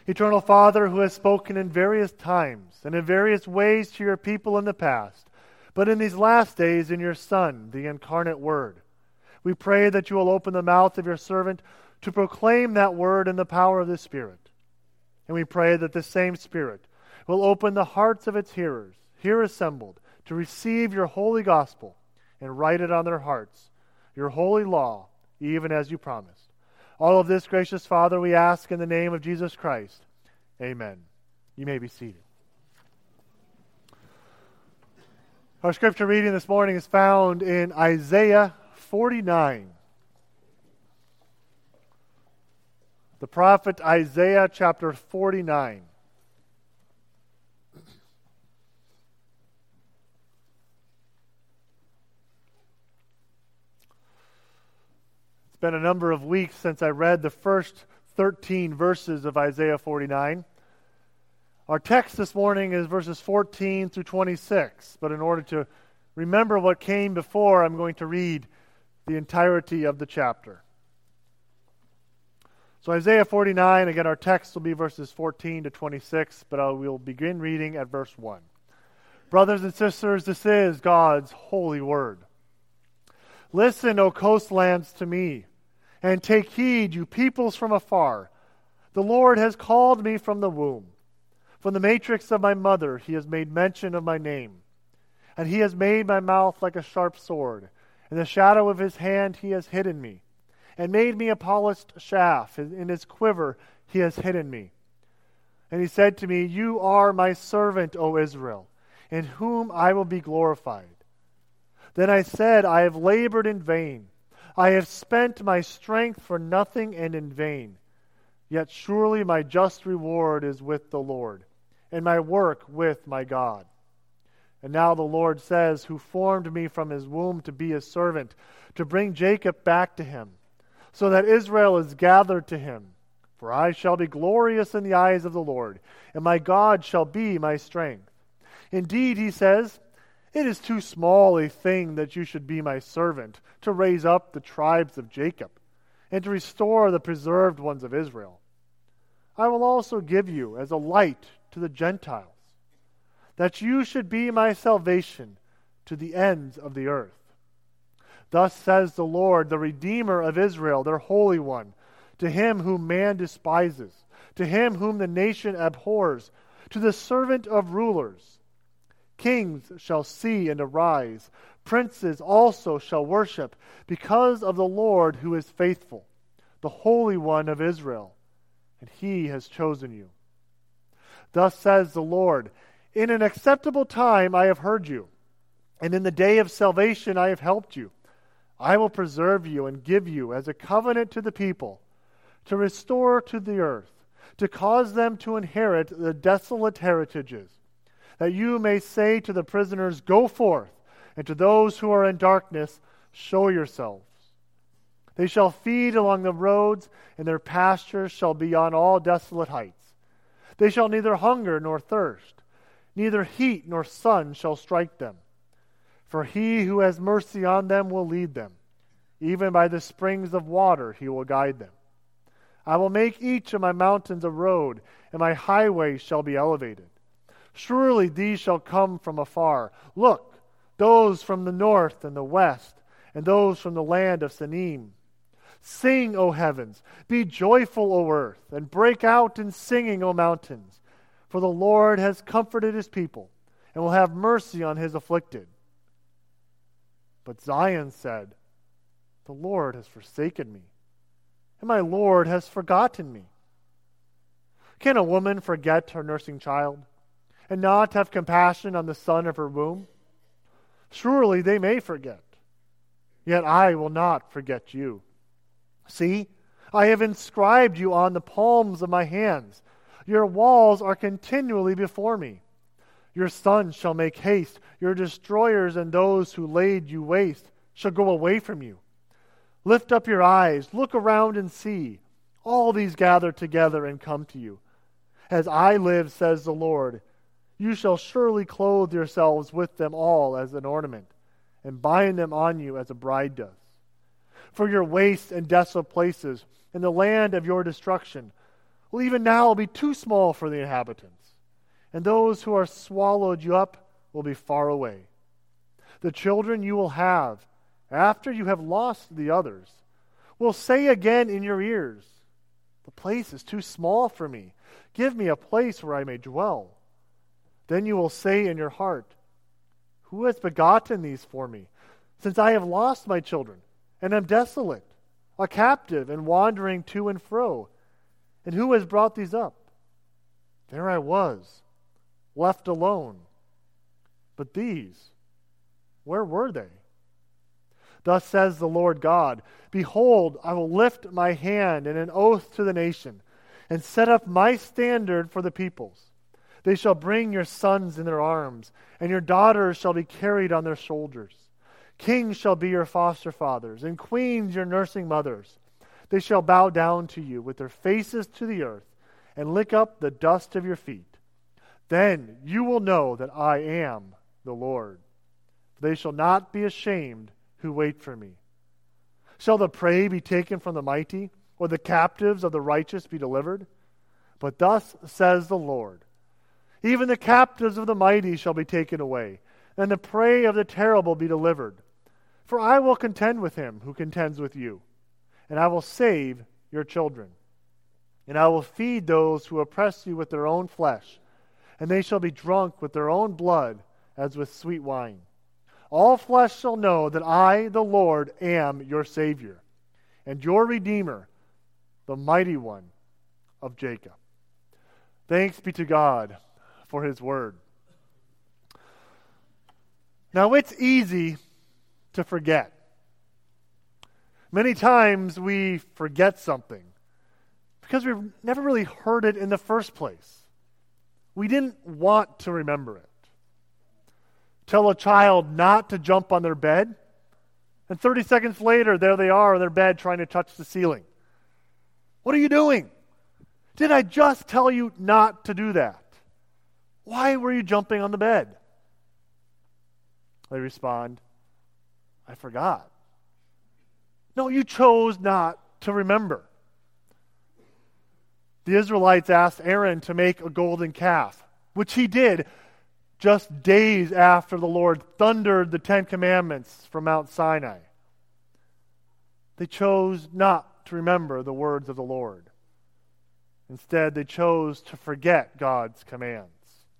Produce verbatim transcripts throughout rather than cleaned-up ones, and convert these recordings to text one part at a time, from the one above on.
Eternal Father, who has spoken in various times and in various ways to your people in the past, but in these last days in your Son, the incarnate Word, we pray that you will open the mouth of your servant to proclaim that word in the power of the Spirit. And we pray that the same Spirit will open the hearts of its hearers, here assembled, to receive your holy gospel and write it on their hearts, your holy law, even as you promised. All of this, gracious Father, we ask in the name of Jesus Christ. Amen. You may be seated. Our scripture reading this morning is found in Isaiah forty-nine. The prophet Isaiah chapter forty-nine. It's been a number of weeks since I read the first thirteen verses of Isaiah forty-nine. Our text this morning is verses fourteen through twenty-six, but in order to remember what came before, I'm going to read the entirety of the chapter. So Isaiah forty-nine, again, our text will be verses fourteen to twenty-six, but I will begin reading at verse one. Brothers and sisters, this is God's holy word. Listen, O coastlands, to me, and take heed, you peoples from afar. The Lord has called me from the womb. From the matrix of my mother he has made mention of my name. And he has made my mouth like a sharp sword. In the shadow of his hand he has hidden me, and made me a polished shaft. In his quiver he has hidden me. And he said to me, You are my servant, O Israel, in whom I will be glorified. Then I said, I have labored in vain. I have spent my strength for nothing and in vain. Yet surely my just reward is with the Lord, and my work with my God. And now the Lord says, who formed me from his womb to be his servant, to bring Jacob back to him, so that Israel is gathered to him. For I shall be glorious in the eyes of the Lord, and my God shall be my strength. Indeed, he says, it is too small a thing that you should be my servant, to raise up the tribes of Jacob, and to restore the preserved ones of Israel. I will also give you as a light to the Gentiles, that you should be my salvation to the ends of the earth. Thus says the Lord, the Redeemer of Israel, their Holy One, to him whom man despises, to him whom the nation abhors, to the servant of rulers. Kings shall see and arise, princes also shall worship, because of the Lord who is faithful, the Holy One of Israel, and he has chosen you. Thus says the Lord, in an acceptable time I have heard you, and in the day of salvation I have helped you. I will preserve you and give you as a covenant to the people, to restore to the earth, to cause them to inherit the desolate heritages, that you may say to the prisoners, Go forth, and to those who are in darkness, show yourselves. They shall feed along the roads, and their pastures shall be on all desolate heights. They shall neither hunger nor thirst, neither heat nor sun shall strike them. For he who has mercy on them will lead them. Even by the springs of water he will guide them. I will make each of my mountains a road, and my highways shall be elevated. Surely these shall come from afar. Look, those from the north and the west, and those from the land of Sinim. Sing, O heavens, be joyful, O earth, and break out in singing, O mountains. For the Lord has comforted his people, and will have mercy on his afflicted. But Zion said, The Lord has forsaken me, and my Lord has forgotten me. Can a woman forget her nursing child, and not have compassion on the son of her womb? Surely they may forget, yet I will not forget you. See, I have inscribed you on the palms of my hands. Your walls are continually before me. Your sons shall make haste. Your destroyers and those who laid you waste shall go away from you. Lift up your eyes, look around and see. All these gather together and come to you. As I live, says the Lord, you shall surely clothe yourselves with them all as an ornament, and bind them on you as a bride does. For your waste and desolate places, in the land of your destruction, will even now be too small for the inhabitants, and those who are swallowed you up will be far away. The children you will have, after you have lost the others, will say again in your ears, the place is too small for me. Give me a place where I may dwell. Then you will say in your heart, who has begotten these for me, since I have lost my children, and am desolate, a captive and wandering to and fro? And who has brought these up? There I was, left alone. But these, where were they? Thus says the Lord God, behold, I will lift my hand in an oath to the nation, and set up my standard for the peoples. They shall bring your sons in their arms, and your daughters shall be carried on their shoulders. Kings shall be your foster fathers, and queens your nursing mothers. They shall bow down to you with their faces to the earth, and lick up the dust of your feet. Then you will know that I am the Lord. They shall not be ashamed who wait for me. Shall the prey be taken from the mighty, or the captives of the righteous be delivered? But thus says the Lord, even the captives of the mighty shall be taken away, and the prey of the terrible be delivered. For I will contend with him who contends with you, and I will save your children. And I will feed those who oppress you with their own flesh, and they shall be drunk with their own blood as with sweet wine. All flesh shall know that I, the Lord, am your Savior, and your Redeemer, the mighty one of Jacob. Thanks be to God for his word. Now, it's easy to forget. Many times we forget something because we've never really heard it in the first place. We didn't want to remember it. Tell a child not to jump on their bed, and thirty seconds later, there they are on their bed trying to touch the ceiling. What are you doing? Did I just tell you not to do that? Why were you jumping on the bed? They respond, I forgot. No, you chose not to remember. The Israelites asked Aaron to make a golden calf, which he did just days after the Lord thundered the Ten Commandments from Mount Sinai. They chose not to remember the words of the Lord. Instead, they chose to forget God's commands.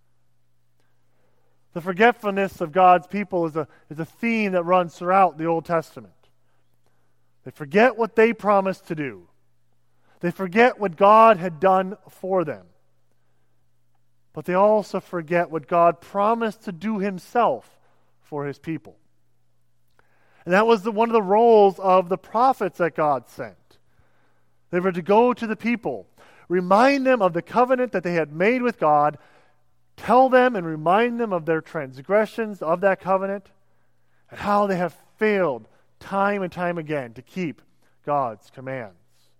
The forgetfulness of God's people is a, is a theme that runs throughout the Old Testament. They forget what they promised to do. They forget what God had done for them. But they also forget what God promised to do himself for his people. And that was the, one of the roles of the prophets that God sent. They were to go to the people, remind them of the covenant that they had made with God, tell them and remind them of their transgressions of that covenant, and how they have failed time and time again to keep God's commands.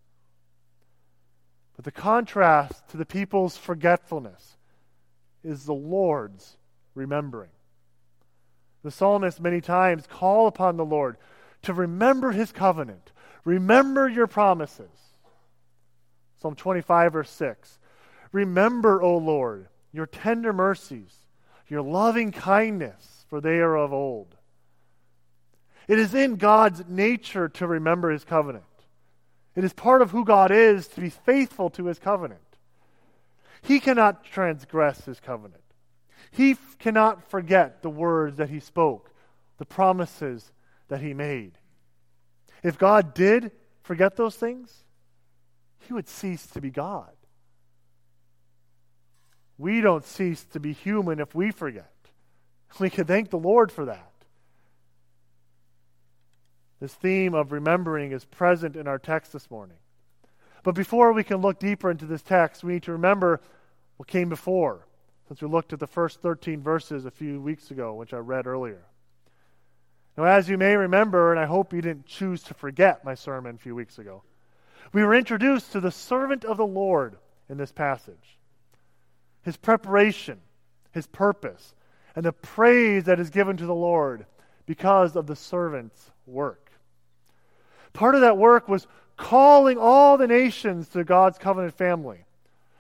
But the contrast to the people's forgetfulness is the Lord's remembering. The psalmist many times call upon the Lord to remember his covenant. Remember your promises. Psalm twenty-five, verse six. Remember, O Lord, your tender mercies, your loving kindness, for they are of old. It is in God's nature to remember his covenant. It is part of who God is to be faithful to his covenant. He cannot transgress his covenant. He f- cannot forget the words that he spoke, the promises that he made. If God did forget those things, he would cease to be God. We don't cease to be human if we forget. We can thank the Lord for that. This theme of remembering is present in our text this morning. But before we can look deeper into this text, we need to remember what came before, since we looked at the first thirteen verses a few weeks ago, which I read earlier. Now, as you may remember, and I hope you didn't choose to forget my sermon a few weeks ago, we were introduced to the servant of the Lord in this passage. His preparation, his purpose, and the praise that is given to the Lord because of the servant's work. Part of that work was calling all the nations to God's covenant family,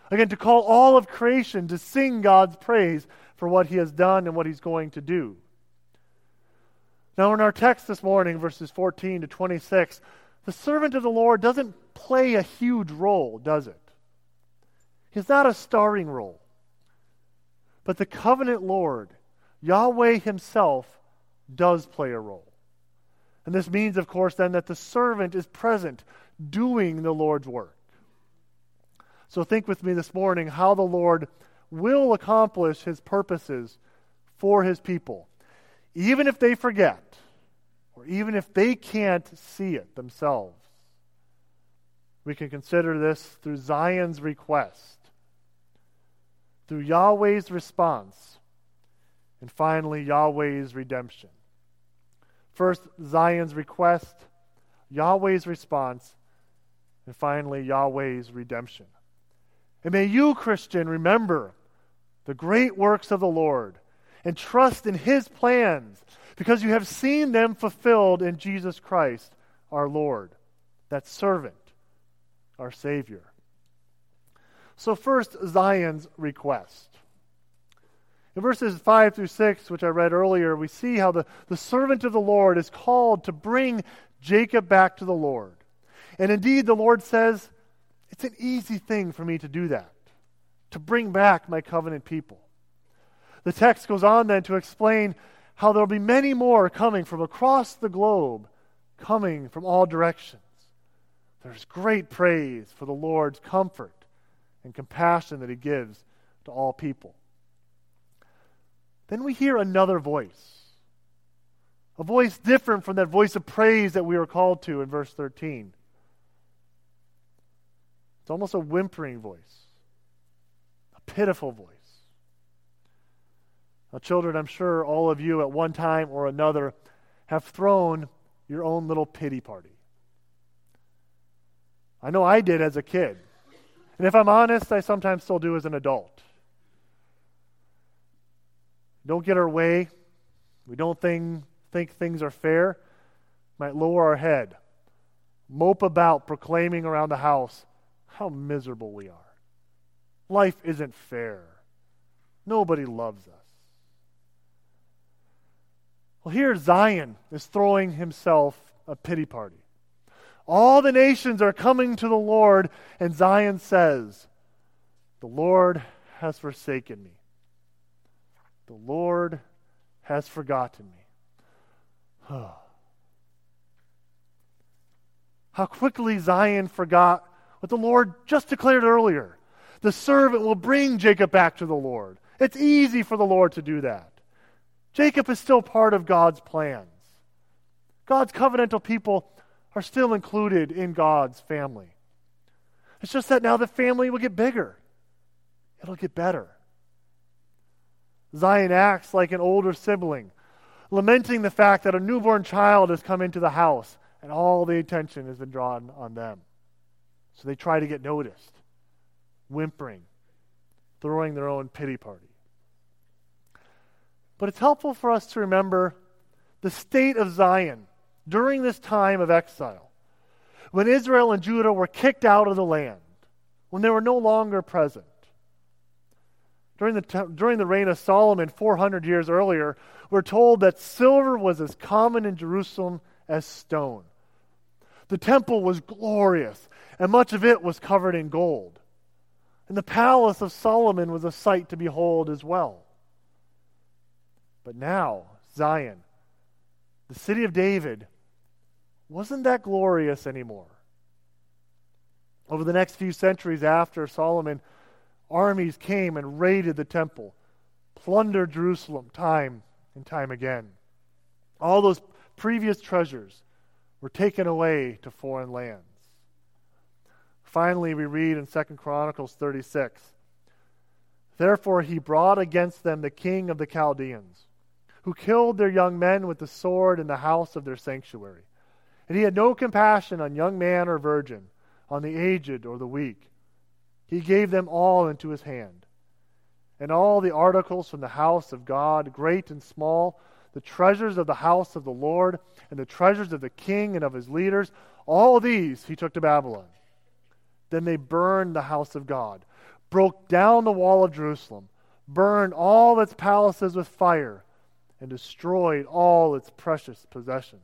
Again, to call all of creation to sing God's praise for what he has done and what he's going to do. Now, in our text this morning, verses fourteen to twenty-six, the servant of the Lord doesn't play a huge role, does it? He's not a starring role. But the covenant Lord, Yahweh himself, does play a role. And this means, of course, then that the servant is present, doing the Lord's work. So think with me this morning how the Lord will accomplish his purposes for his people, even if they forget, or even if they can't see it themselves. We can consider this through Zion's request, through Yahweh's response, and finally Yahweh's redemption. First, Zion's request, Yahweh's response, and finally Yahweh's redemption. And may you, Christian, remember the great works of the Lord and trust in his plans, because you have seen them fulfilled in Jesus Christ, our Lord, that servant, our Savior. So first, Zion's request. In verses five through six, which I read earlier, we see how the, the servant of the Lord is called to bring Jacob back to the Lord. And indeed, the Lord says, it's an easy thing for me to do that, to bring back my covenant people. The text goes on then to explain how there will be many more coming from across the globe, coming from all directions. There's great praise for the Lord's comfort and compassion that he gives to all people. Then we hear another voice, a voice different from that voice of praise that we were called to in verse thirteen. It's almost a whimpering voice, a pitiful voice. Now, children, I'm sure all of you at one time or another have thrown your own little pity party. I know I did as a kid. And if I'm honest, I sometimes still do as an adult. Don't get our way. We don't think, think things are fair. Might lower our head. Mope about, proclaiming around the house how miserable we are. Life isn't fair. Nobody loves us. Well, here Zion is throwing himself a pity party. All the nations are coming to the Lord, and Zion says, the Lord has forsaken me. The Lord has forgotten me. How quickly Zion forgot what the Lord just declared earlier. The servant will bring Jacob back to the Lord. It's easy for the Lord to do that. Jacob is still part of God's plans. God's covenantal people are still included in God's family. It's just that now the family will get bigger. It'll get better. Zion acts like an older sibling, lamenting the fact that a newborn child has come into the house and all the attention has been drawn on them. So they try to get noticed, whimpering, throwing their own pity party. But it's helpful for us to remember the state of Zion during this time of exile, when Israel and Judah were kicked out of the land, when they were no longer present. During the, te- during the reign of Solomon four hundred years earlier, we're told that silver was as common in Jerusalem as stone. The temple was glorious, and much of it was covered in gold. And the palace of Solomon was a sight to behold as well. But now, Zion, the city of David, wasn't that glorious anymore. Over the next few centuries after Solomon, armies came and raided the temple, plundered Jerusalem time and time again. All those previous treasures were taken away to foreign lands. Finally, we read in Second Chronicles thirty-six, "Therefore he brought against them the king of the Chaldeans, who killed their young men with the sword in the house of their sanctuary. And he had no compassion on young man or virgin, on the aged or the weak. He gave them all into his hand. And all the articles from the house of God, great and small, the treasures of the house of the Lord, and the treasures of the king and of his leaders, all these he took to Babylon. Then they burned the house of God, broke down the wall of Jerusalem, burned all its palaces with fire, and destroyed all its precious possessions.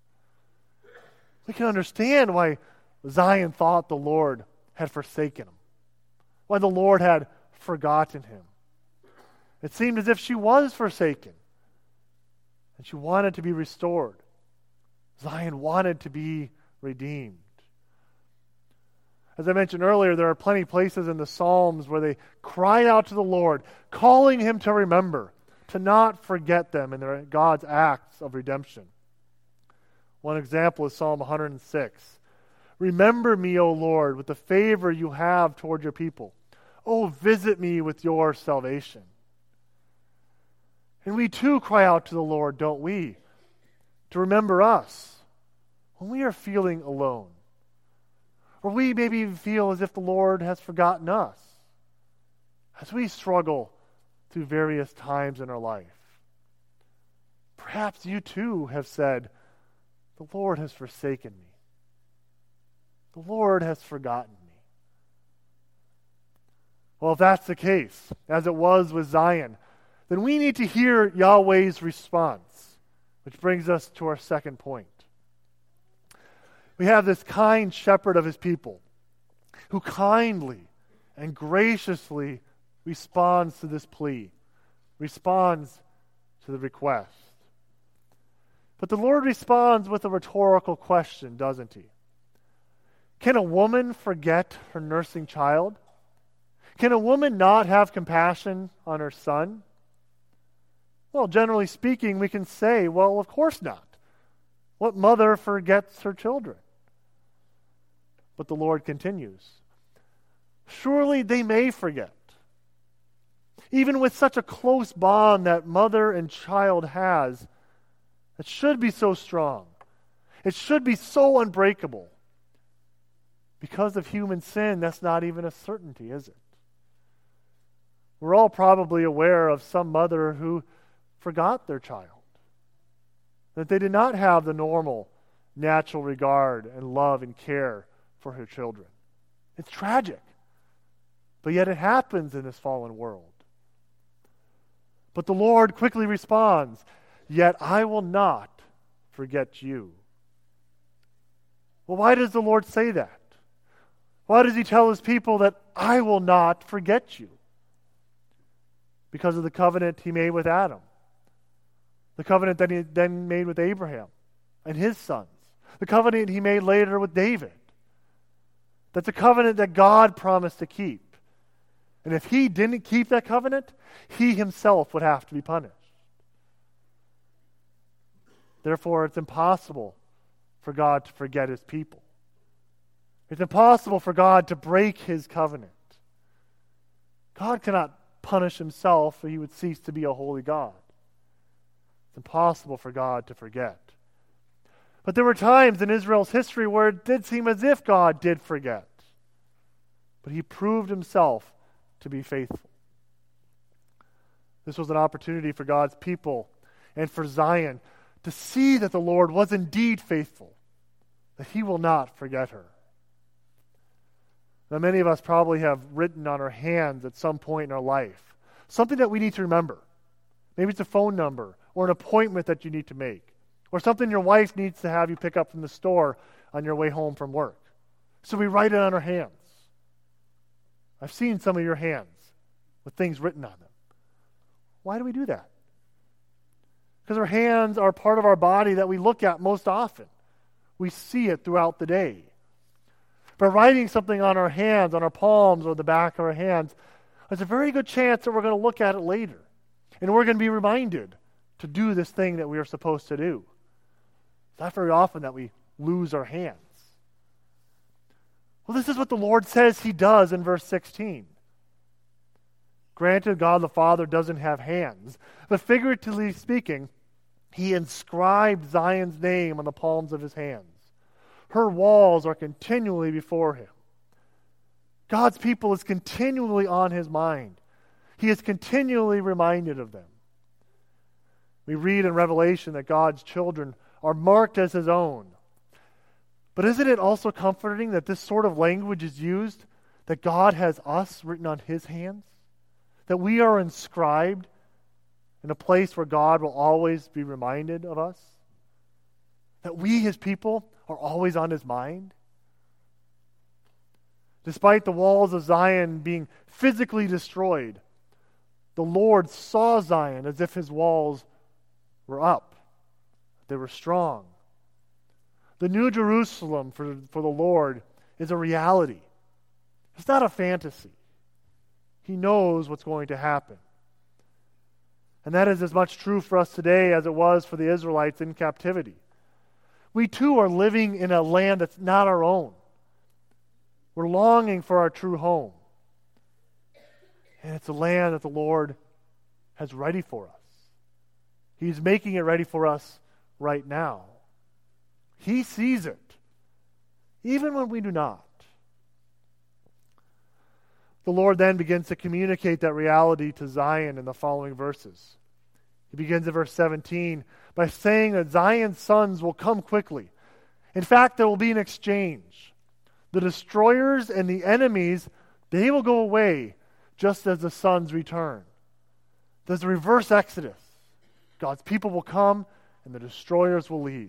We can understand why Zion thought the Lord had forsaken him, why the Lord had forgotten him. It seemed as if she was forsaken, and she wanted to be restored. Zion wanted to be redeemed. As I mentioned earlier, there are plenty of places in the Psalms where they cry out to the Lord, calling him to remember, to not forget them in their, God's acts of redemption. One example is Psalm one hundred six. Remember me, O Lord, with the favor you have toward your people. Oh, visit me with your salvation. And we too cry out to the Lord, don't we? To remember us when we are feeling alone. Or we maybe even feel as if the Lord has forgotten us as we struggle through various times in our life. Perhaps you too have said, the Lord has forsaken me. The Lord has forgotten me. Well, if that's the case, as it was with Zion, then we need to hear Yahweh's response, which brings us to our second point. We have this kind shepherd of his people who kindly and graciously responds to this plea, responds to the request. But the Lord responds with a rhetorical question, doesn't he? Can a woman forget her nursing child? Can a woman not have compassion on her son? Well, generally speaking, we can say, well, of course not. What mother forgets her children? But the Lord continues. Surely they may forget. Even with such a close bond that mother and child has, it should be so strong. It should be so unbreakable. Because of human sin, that's not even a certainty, is it? We're all probably aware of some mother who forgot their child, that they did not have the normal, natural regard and love and care for her children. It's tragic, but yet it happens in this fallen world. But the Lord quickly responds, yet I will not forget you. Well, why does the Lord say that? Why does he tell his people that I will not forget you? Because of the covenant he made with Adam. The covenant that he then made with Abraham and his sons. The covenant he made later with David. That's a covenant that God promised to keep. And if he didn't keep that covenant, he himself would have to be punished. Therefore, it's impossible for God to forget his people. It's impossible for God to break his covenant. God cannot punish himself or he would cease to be a holy God. It's impossible for God to forget. But there were times in Israel's history where it did seem as if God did forget. But he proved himself to be faithful. This was an opportunity for God's people and for Zion to see that the Lord was indeed faithful, that he will not forget her. Now, many of us probably have written on our hands at some point in our life something that we need to remember. Maybe it's a phone number or an appointment that you need to make, or something your wife needs to have you pick up from the store on your way home from work. So we write it on our hands. I've seen some of your hands with things written on them. Why do we do that? Because our hands are part of our body that we look at most often. We see it throughout the day. By writing something on our hands, on our palms or the back of our hands, there's a very good chance that we're going to look at it later. And we're going to be reminded to do this thing that we are supposed to do. It's not very often that we lose our hands. Well, this is what the Lord says he does in verse sixteen. Granted, God the Father doesn't have hands, but figuratively speaking, he inscribed Zion's name on the palms of his hands. Her walls are continually before him. God's people is continually on his mind. He is continually reminded of them. We read in Revelation that God's children are marked as his own. But isn't it also comforting that this sort of language is used that God has us written on his hands, that we are inscribed in a place where God will always be reminded of us, that we, his people, are always on his mind. Despite the walls of Zion being physically destroyed, the Lord saw Zion as if his walls were up. They were strong. The New Jerusalem for, for the Lord is a reality. It's not a fantasy. He knows what's going to happen. And that is as much true for us today as it was for the Israelites in captivity. We too are living in a land that's not our own. We're longing for our true home. And it's a land that the Lord has ready for us. He's making it ready for us right now. He sees it, even when we do not. The Lord then begins to communicate that reality to Zion in the following verses. He begins at verse seventeen by saying that Zion's sons will come quickly. In fact, there will be an exchange. The destroyers and the enemies, they will go away just as the sons return. There's a reverse exodus. God's people will come and the destroyers will leave.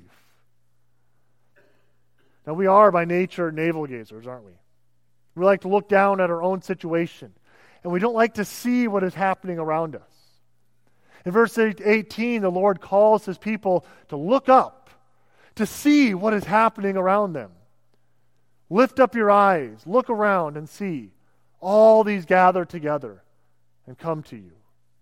Now, we are by nature navel gazers, aren't we? We like to look down at our own situation, and we don't like to see what is happening around us. In verse eighteen, the Lord calls his people to look up, to see what is happening around them. Lift up your eyes, look around and see. All these gather together and come to you.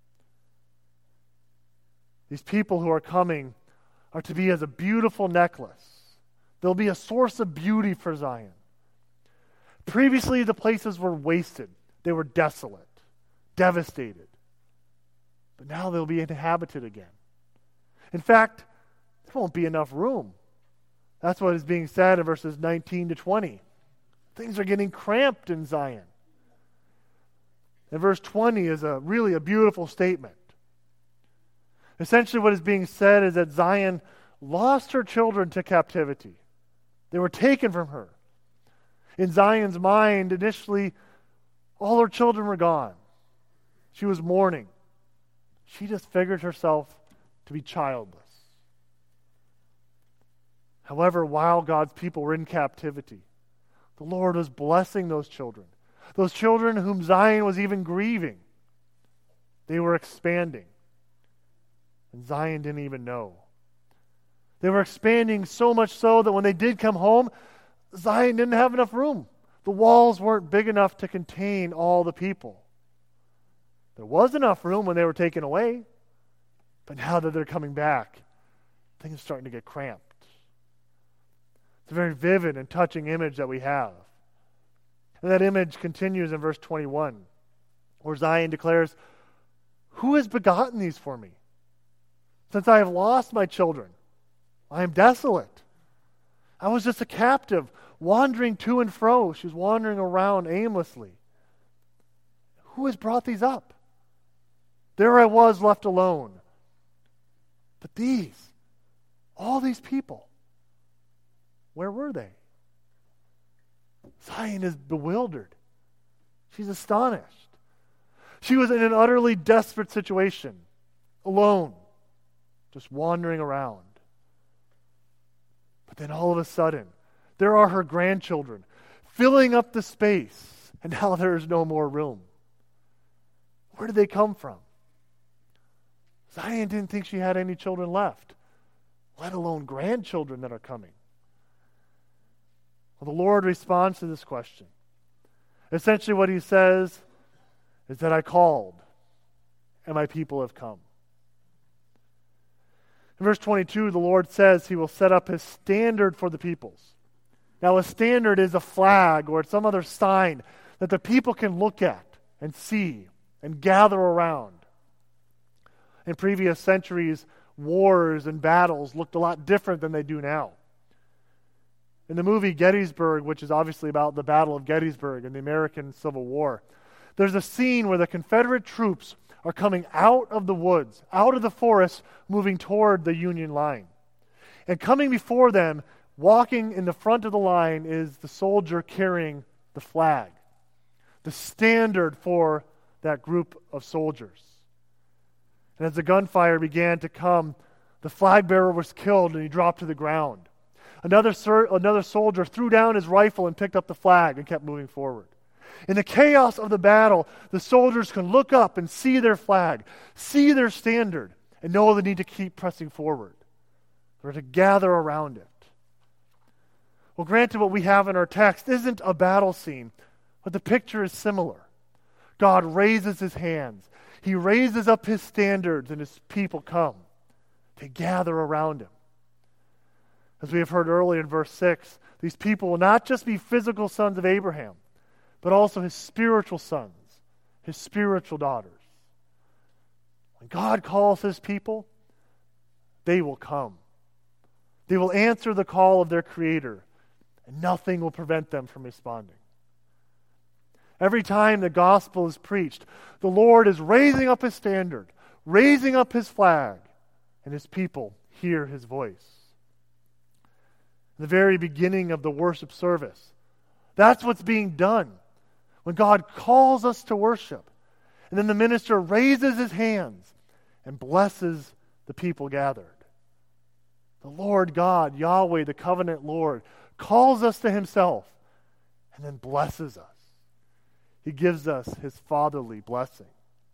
These people who are coming are to be as a beautiful necklace. They'll be a source of beauty for Zion. Previously, the places were wasted. They were desolate, devastated. But now they'll be inhabited again. In fact, there won't be enough room. That's what is being said in verses nineteen to twenty. Things are getting cramped in Zion. And verse twenty is a really a beautiful statement. Essentially what is being said is that Zion lost her children to captivity. They were taken from her. In Zion's mind, initially, all her children were gone. She was mourning. She just figured herself to be childless. However, while God's people were in captivity, the Lord was blessing those children. Those children whom Zion was even grieving. They were expanding. And Zion didn't even know. They were expanding so much so that when they did come home, Zion didn't have enough room. The walls weren't big enough to contain all the people. There was enough room when they were taken away, but now that they're coming back, things are starting to get cramped. It's a very vivid and touching image that we have. And that image continues in verse twenty-one, where Zion declares, "Who has begotten these for me? Since I have lost my children, I am desolate. I was just a captive, wandering to and fro." She's wandering around aimlessly. Who has brought these up? There I was left alone. But these, all these people, where were they? Zion is bewildered. She's astonished. She was in an utterly desperate situation, alone, just wandering around. But then all of a sudden, there are her grandchildren filling up the space, and now there is no more room. Where did they come from? Zion didn't think she had any children left, let alone grandchildren that are coming. Well, the Lord responds to this question. Essentially what he says is that I called, and my people have come. In verse twenty-two, the Lord says he will set up his standard for the peoples. Now, a standard is a flag or some other sign that the people can look at and see and gather around. In previous centuries, wars and battles looked a lot different than they do now. In the movie Gettysburg, which is obviously about the Battle of Gettysburg in the American Civil War, there's a scene where the Confederate troops are coming out of the woods, out of the forest, moving toward the Union line. And coming before them, walking in the front of the line, is the soldier carrying the flag. the standard for that group of soldiers. And as the gunfire began to come, the flag bearer was killed and he dropped to the ground. Another, sur- another soldier threw down his rifle and picked up the flag and kept moving forward. In the chaos of the battle, the soldiers can look up and see their flag, see their standard, and know they need to keep pressing forward, or to gather around it. Well, granted, what we have in our text isn't a battle scene, but the picture is similar. God raises his hands. He raises up his standards, and his people come to gather around him. As we have heard earlier in verse six, these people will not just be physical sons of Abraham, but also his spiritual sons, his spiritual daughters. When God calls his people, they will come. They will answer the call of their Creator, and nothing will prevent them from responding. Every time the gospel is preached, the Lord is raising up his standard, raising up his flag, and his people hear his voice. In the very beginning of the worship service, that's what's being done when God calls us to worship. And then the minister raises his hands and blesses the people gathered. The Lord God, Yahweh, the covenant Lord, calls us to himself and then blesses us. He gives us his fatherly blessing.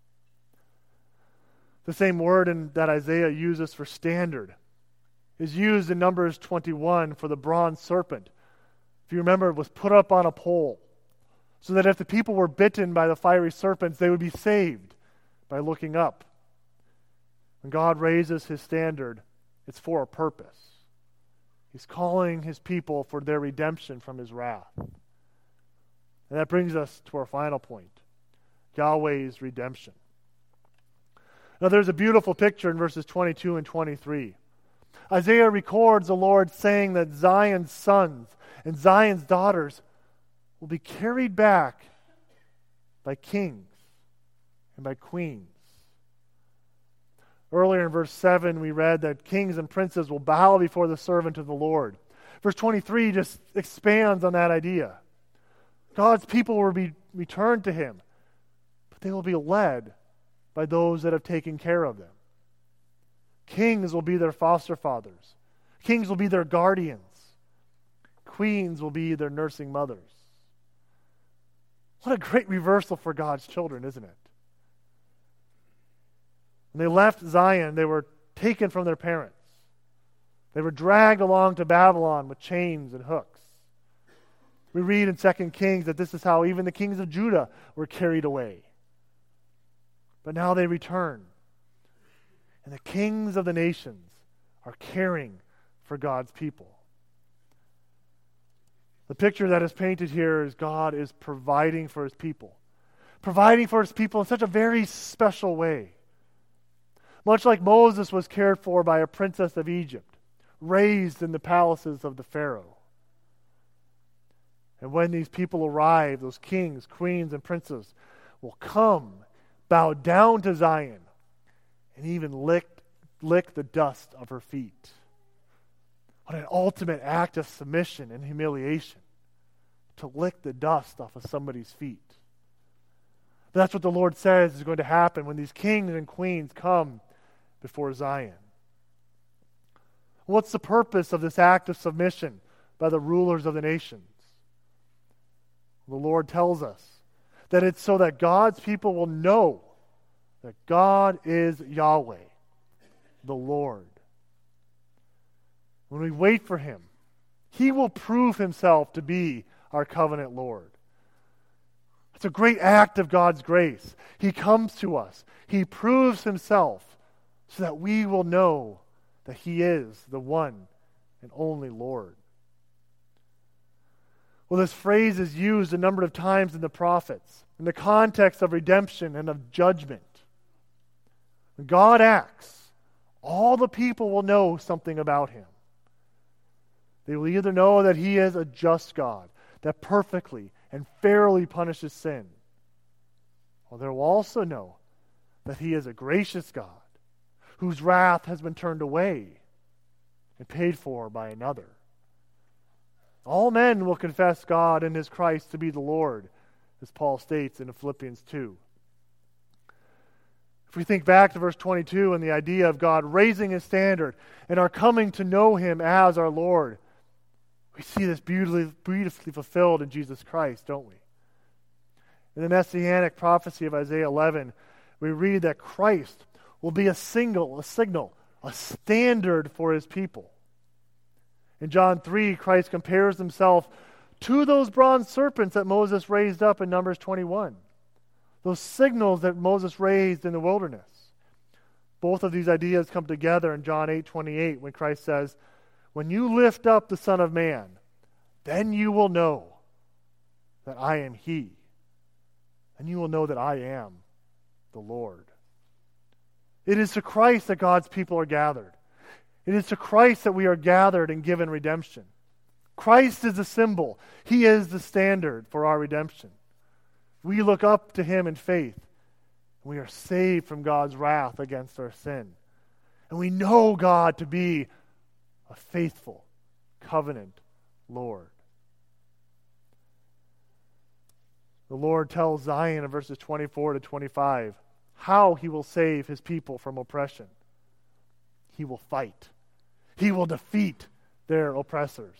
The same word in, that Isaiah uses for standard is used in Numbers twenty-one for the bronze serpent. If you remember, it was put up on a pole so that if the people were bitten by the fiery serpents, they would be saved by looking up. When God raises his standard, it's for a purpose. He's calling his people for their redemption from his wrath. And that brings us to our final point, Yahweh's redemption. Now there's a beautiful picture in verses twenty-two and twenty-three. Isaiah records the Lord saying that Zion's sons and Zion's daughters will be carried back by kings and by queens. Earlier in verse seven, we read that kings and princes will bow before the servant of the Lord. Verse twenty-three just expands on that idea. God's people will be returned to him, but they will be led by those that have taken care of them. Kings will be their foster fathers. Kings will be their guardians. Queens will be their nursing mothers. What a great reversal for God's children, isn't it? When they left Zion, they were taken from their parents. They were dragged along to Babylon with chains and hooks. We read in Second Kings that this is how even the kings of Judah were carried away. But now they return. And the kings of the nations are caring for God's people. The picture that is painted here is God is providing for his people. Providing for his people in such a very special way. Much like Moses was cared for by a princess of Egypt, raised in the palaces of the Pharaoh. And when these people arrive, those kings, queens, and princes will come, bow down to Zion, and even lick, lick the dust of her feet. What an ultimate act of submission and humiliation, to lick the dust off of somebody's feet. But that's what the Lord says is going to happen when these kings and queens come before Zion. What's the purpose of this act of submission by the rulers of the nations? The Lord tells us that it's so that God's people will know that God is Yahweh, the Lord. When we wait for him, he will prove himself to be our covenant Lord. It's a great act of God's grace. He comes to us. He proves himself so that we will know that he is the one and only Lord. Well, this phrase is used a number of times in the prophets in the context of redemption and of judgment. When God acts, all the people will know something about him. They will either know that he is a just God, that perfectly and fairly punishes sin, or they will also know that he is a gracious God, whose wrath has been turned away and paid for by another. All men will confess God and his Christ to be the Lord, as Paul states in Philippians two. If we think back to verse twenty-two and the idea of God raising his standard and our coming to know him as our Lord, we see this beautifully, beautifully fulfilled in Jesus Christ, don't we? In the Messianic prophecy of Isaiah eleven, we read that Christ will be a single, a signal, a standard for his people. In John three, Christ compares himself to those bronze serpents that Moses raised up in Numbers twenty-one. Those signals that Moses raised in the wilderness. Both of these ideas come together in John eight twenty-eight when Christ says, "When you lift up the Son of Man, then you will know that I am he. And you will know that I am the Lord." It is to Christ that God's people are gathered. It is to Christ that we are gathered and given redemption. Christ is the symbol. He is the standard for our redemption. We look up to him in faith. We are saved from God's wrath against our sin. And we know God to be a faithful covenant Lord. The Lord tells Zion in verses twenty-four to twenty-five how he will save his people from oppression. He will fight. He will defeat their oppressors.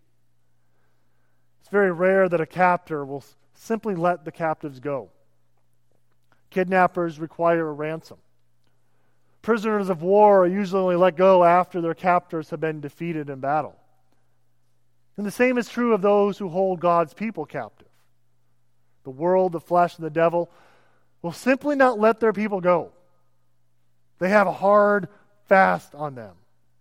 It's very rare that a captor will simply let the captives go. Kidnappers require a ransom. Prisoners of war are usually only let go after their captors have been defeated in battle. And the same is true of those who hold God's people captive. The world, the flesh, and the devil will simply not let their people go. They have a hard fast on them.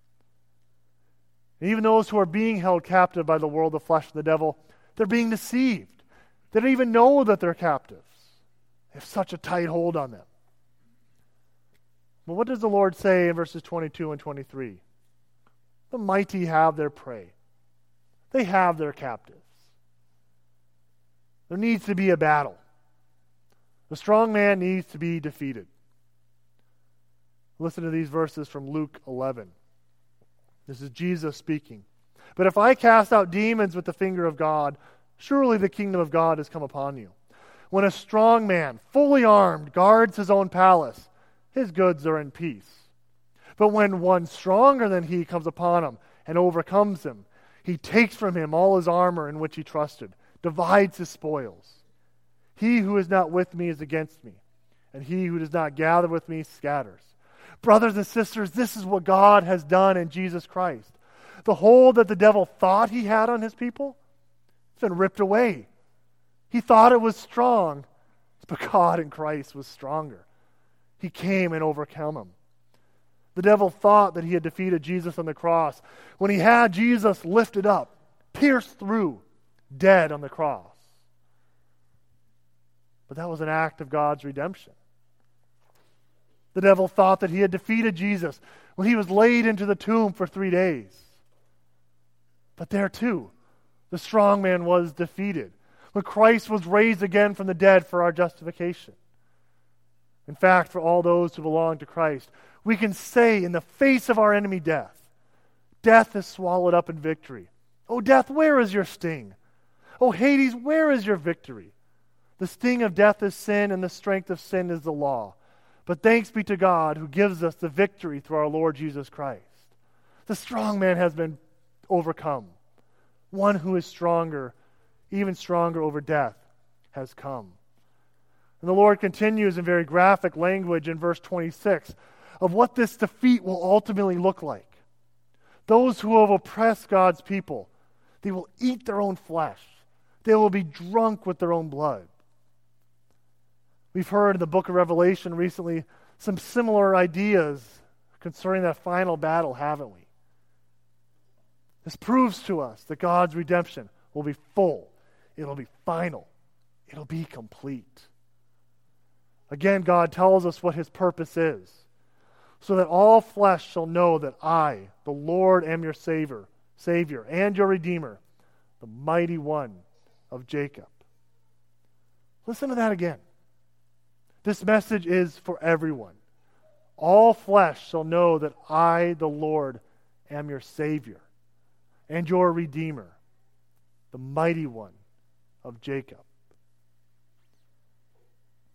And even those who are being held captive by the world, the flesh, and the devil, they're being deceived. They don't even know that they're captives. They have such a tight hold on them. But what does the Lord say in verses twenty-two and twenty-three? The mighty have their prey. They have their captives. There needs to be a battle. The strong man needs to be defeated. Listen to these verses from Luke eleven. This is Jesus speaking. "But if I cast out demons with the finger of God, surely the kingdom of God has come upon you. When a strong man, fully armed, guards his own palace, his goods are in peace. But when one stronger than he comes upon him and overcomes him, he takes from him all his armor in which he trusted, divides his spoils. He who is not with me is against me, and he who does not gather with me scatters." Brothers and sisters, this is what God has done in Jesus Christ. The hold that the devil thought he had on his people, it's been ripped away. He thought it was strong, but God in Christ was stronger. He came and overcame him. The devil thought that he had defeated Jesus on the cross when he had Jesus lifted up, pierced through, dead on the cross. But that was an act of God's redemption. The devil thought that he had defeated Jesus when he was laid into the tomb for three days. But there too, the strong man was defeated when Christ was raised again from the dead for our justification. In fact, for all those who belong to Christ, we can say in the face of our enemy death, "Death is swallowed up in victory. Oh, death, where is your sting? Oh, Hades, where is your victory? The sting of death is sin, and the strength of sin is the law. But thanks be to God who gives us the victory through our Lord Jesus Christ." The strong man has been overcome. One who is stronger, even stronger over death, has come. And the Lord continues in very graphic language in verse twenty-six of what this defeat will ultimately look like. Those who have oppressed God's people, they will eat their own flesh. They will be drunk with their own blood. We've heard in the book of Revelation recently some similar ideas concerning that final battle, haven't we? This proves to us that God's redemption will be full. It'll be final. It'll be complete. Again, God tells us what his purpose is, so that all flesh shall know that I, the Lord, am your Savior, Savior and your Redeemer, the mighty one of Jacob. Listen to that again. This message is for everyone. All flesh shall know that I, the Lord, am your Savior and your Redeemer, the mighty one of Jacob.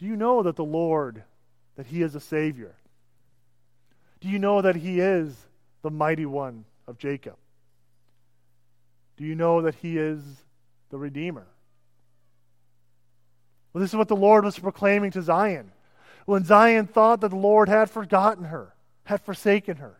Do you know that the Lord, that He is a Savior? Do you know that He is the mighty one of Jacob? Do you know that He is the Redeemer? Well, this is what the Lord was proclaiming to Zion. When Zion thought that the Lord had forgotten her, had forsaken her.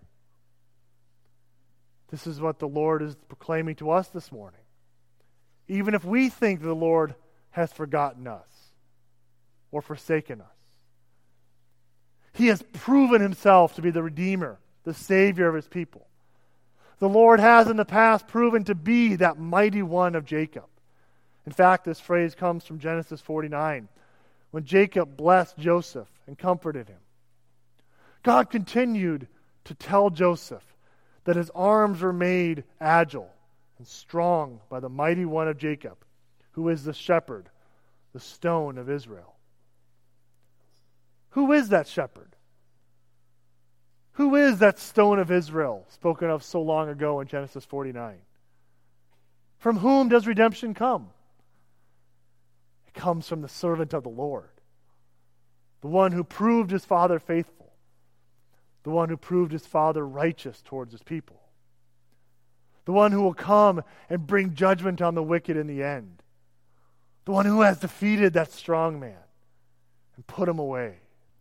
This is what the Lord is proclaiming to us this morning. Even if we think the Lord has forgotten us or forsaken us, He has proven Himself to be the Redeemer, the Savior of His people. The Lord has in the past proven to be that mighty one of Jacob. In fact, this phrase comes from Genesis forty-nine, when Jacob blessed Joseph and comforted him. God continued to tell Joseph that his arms were made agile and strong by the mighty one of Jacob, who is the shepherd, the stone of Israel. Who is that shepherd? Who is that stone of Israel spoken of so long ago in Genesis forty-nine? From whom does redemption come? It comes from the servant of the Lord, the one who proved his father faithful, the one who proved his father righteous towards his people, the one who will come and bring judgment on the wicked in the end, the one who has defeated that strong man and put him away.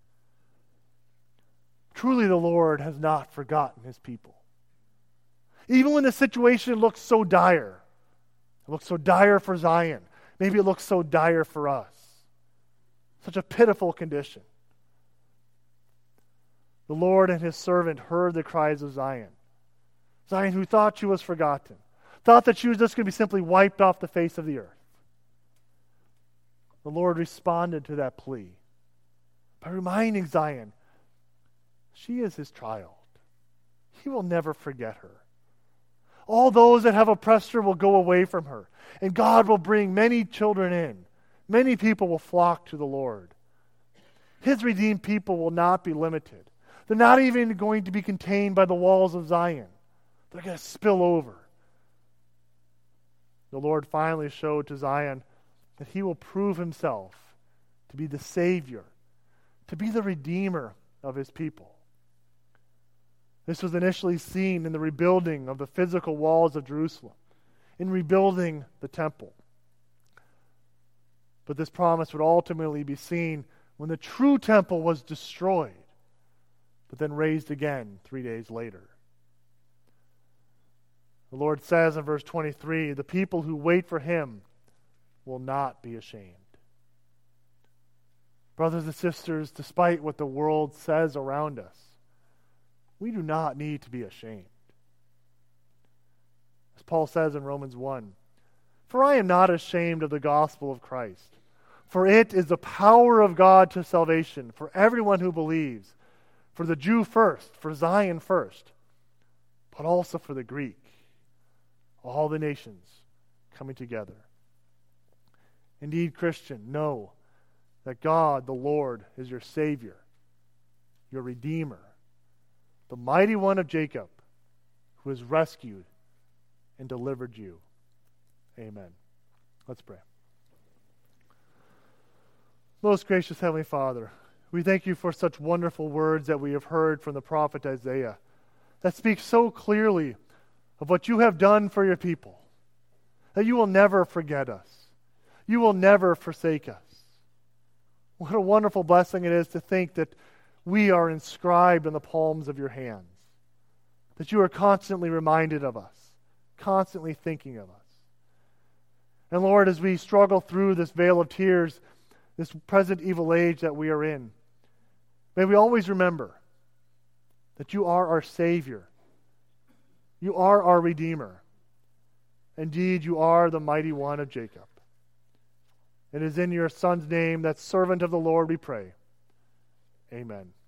Truly, the Lord has not forgotten His people. Even when the situation looks so dire, it looks so dire for Zion, maybe it looks so dire for us. Such a pitiful condition. The Lord and His servant heard the cries of Zion. Zion, who thought she was forgotten, thought that she was just going to be simply wiped off the face of the earth. The Lord responded to that plea by reminding Zion, she is His child. He will never forget her. All those that have oppressed her will go away from her, and God will bring many children in. Many people will flock to the Lord. His redeemed people will not be limited. They're not even going to be contained by the walls of Zion. They're going to spill over. The Lord finally showed to Zion that He will prove Himself to be the Savior, to be the Redeemer of His people. This was initially seen in the rebuilding of the physical walls of Jerusalem, in rebuilding the temple. But this promise would ultimately be seen when the true temple was destroyed, but then raised again three days later. The Lord says in verse twenty-three, the people who wait for Him will not be ashamed. Brothers and sisters, despite what the world says around us, we do not need to be ashamed. As Paul says in Romans one, for I am not ashamed of the gospel of Christ, for it is the power of God to salvation for everyone who believes, for the Jew first, for Zion first, but also for the Greek, all the nations coming together. Indeed, Christian, know that God, the Lord, is your Savior, your Redeemer, the mighty one of Jacob, who has rescued and delivered you. Amen. Let's pray. Most gracious Heavenly Father, we thank You for such wonderful words that we have heard from the prophet Isaiah that speak so clearly of what You have done for Your people, that You will never forget us. You will never forsake us. What a wonderful blessing it is to think that we are inscribed in the palms of Your hands, that You are constantly reminded of us, constantly thinking of us. And Lord, as we struggle through this vale of tears, this present evil age that we are in, may we always remember that You are our Savior. You are our Redeemer. Indeed, You are the mighty one of Jacob. It is in Your Son's name, that servant of the Lord, we pray. Amen.